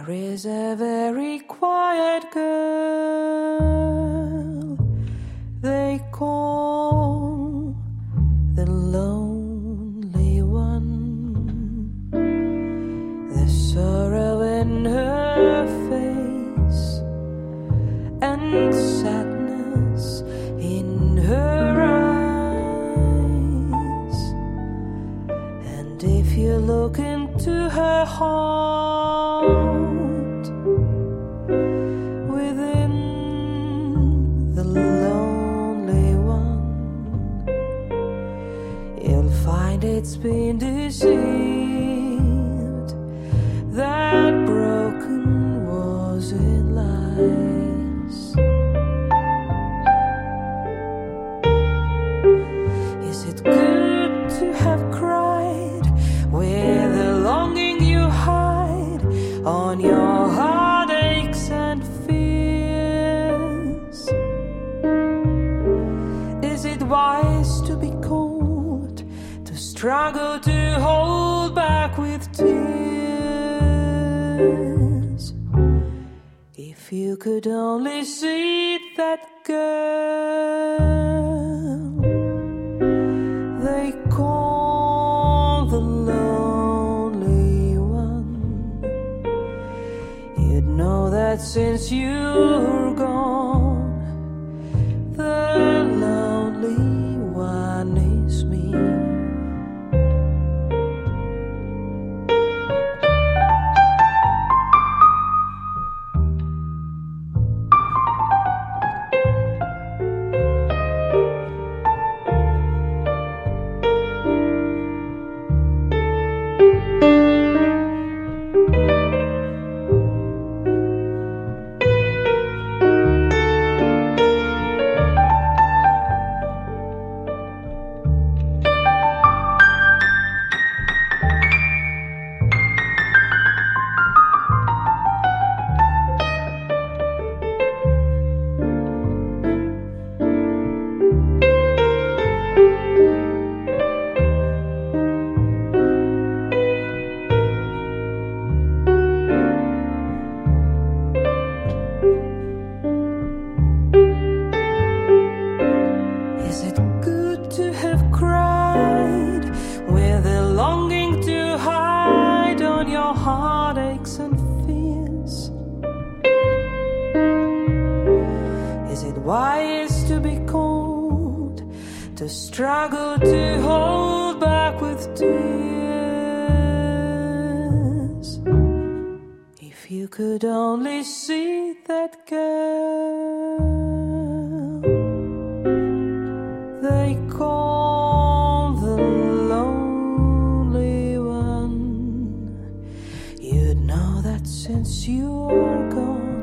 There is a very quiet girl they call the lonely one. There's sorrow in her face and sadness in her eyes. And if you look into her heart, within the lonely one, you'll find it's been deceived, that broken was in lies. Is it good to have cried with the longing you hide on your heartaches and fears? Is it wise to be cold, to struggle to hold back with tears? If you could only see that girl they call the lonely one, you'd know that since you're gone, the lonely one is me. Is it good to have cried with a longing to hide on your heartaches and fears? Is it wise to be cold, to struggle to hold back with tears? If you could only see that girl they call the lonely one, you'd know that since you're gone,